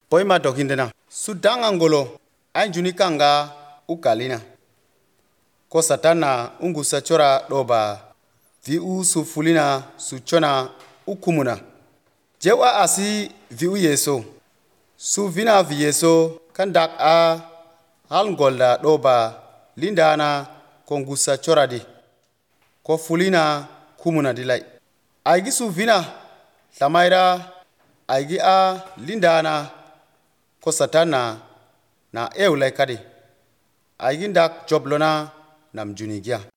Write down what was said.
Boy ma dokindena. Sudanga ngolo anjuni kanga ukalina. Ko satana ungusa chora doba viu su fulina su chona ukumuna. Jewa asi viu yeso. Su vina vi yeso kandak a hal ngolda doba lindana kongusa chora di. Ko fulina kumuna dilai. Aigi su vina lamaira aigi a lindana ko satana na eulai kadi. Aigi ndak joblona nam junigia.